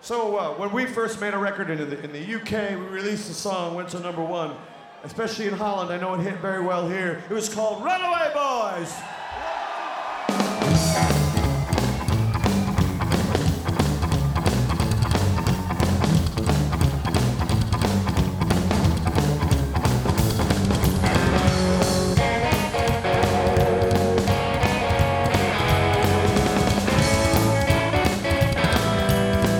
So when we first made a record in the UK, we released a song, went to #1, especially in Holland. I know it hit very well here. It was called Runaway Boys.